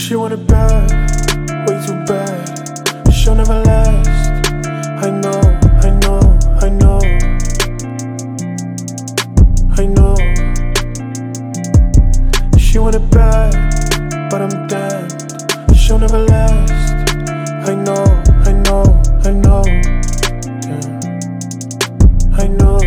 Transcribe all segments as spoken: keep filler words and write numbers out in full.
She want it bad, way too bad. She'll never last. I know, I know, I know, I know. She want it bad, but I'm damned. She'll never last. I know, I know, I know, yeah. I know.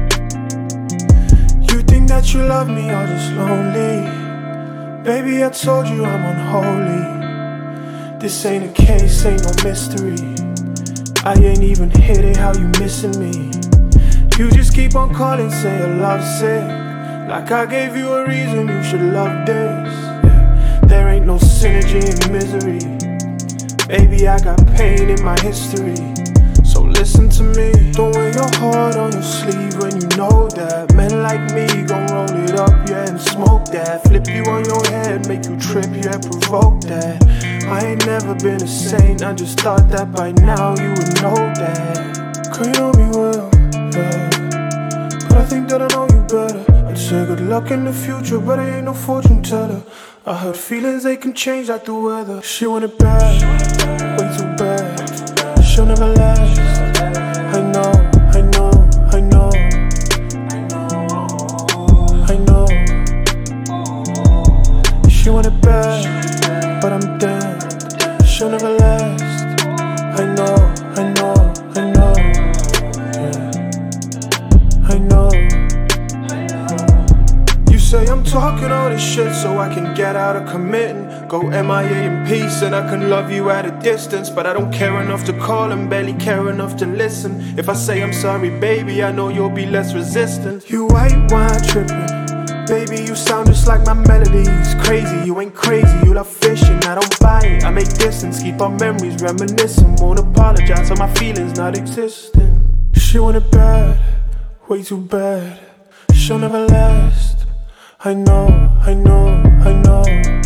You think that you love me, you're just lonely. Baby, I told you I'm unholy. This ain't a case, ain't no mystery. I ain't even hit it, how you missing me? You just keep on calling, say your love's sick. Like I gave you a reason you should love this, yeah. There ain't no synergy in misery. Baby, I got pain in my history. So listen to me. Don't wear your heart on your sleeve when you know that men like me gon' roll it up, yeah, and smoke that. Flip you on your head, make you trip, yeah, provoke that. I ain't never been a saint, I just thought that by now you would know that. Girl, you know me well, yeah, but I think that I know you better. I'd say good luck in the future, but I ain't no fortune teller. I heard feelings, they can change like the weather. She want it bad, way too bad. She'll never last. I know, I know, I know, I know. She want it bad, but I'm damned. She'll never last. I know, I know, I know, yeah. I know. You say I'm talking all this shit so I can get out of committing. Go M I A in peace and I can love you at a distance. But I don't care enough to call and barely care enough to listen. If I say I'm sorry, baby, I know you'll be less resistant. You white wine tripping, baby, you sound just like my melodies. Crazy, you ain't crazy, you love fishing, I don't buy it. I make distance, keep our memories reminiscing. Won't apologize for my feelings not existing. She want it bad, way too bad. She'll never last. I know, I know, I know.